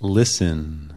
Listen.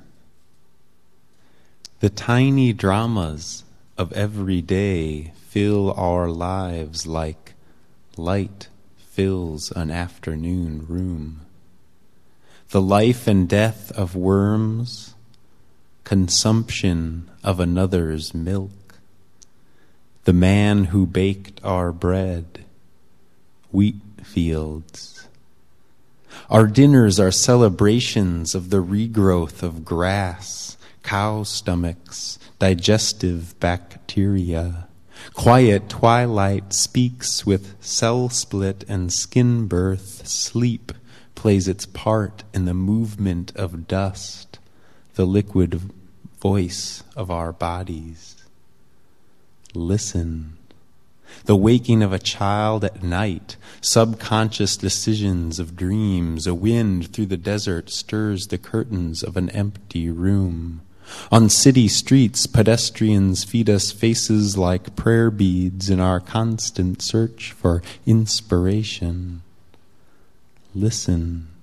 The tiny dramas of every day fill our lives like light fills an afternoon room. The life and death of worms, consumption of another's milk, the man who baked our bread, wheat fields. Our dinners are celebrations of the regrowth of grass, cow stomachs, digestive bacteria. Quiet twilight speaks with cell split and skin birth. Sleep plays its part in the movement of dust, the liquid voice of our bodies. Listen. The waking of a child at night, subconscious decisions of dreams. A wind through the desert stirs the curtains of an empty room. On city streets, pedestrians feed us faces like prayer beads in our constant search for inspiration. Listen.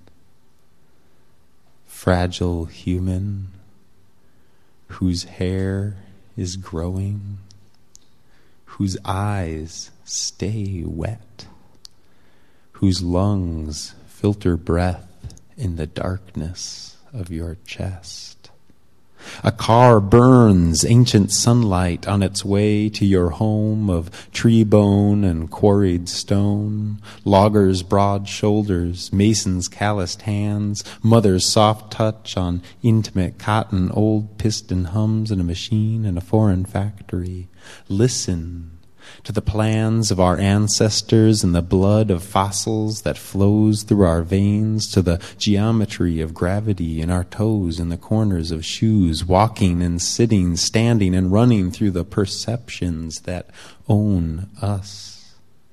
Fragile human, whose hair is growing, whose eyes stay wet, whose lungs filter breath in the darkness of your chest. A car burns ancient sunlight on its way to your home of tree bone and quarried stone, logger's broad shoulders, mason's calloused hands, mother's soft touch on intimate cotton, old piston hums in a machine in a foreign factory. Listen to the plans of our ancestors and the blood of fossils that flows through our veins, to the geometry of gravity in our toes and the corners of shoes, walking and sitting, standing and running through the perceptions that own us.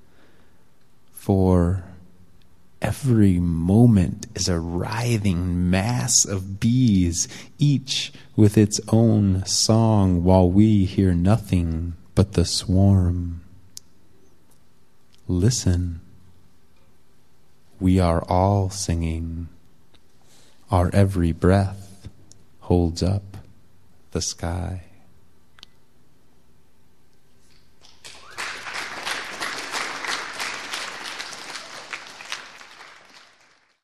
For every moment is a writhing mass of bees, each with its own song, while we hear nothing but the swarm. Listen. We are all singing. Our every breath holds up the sky.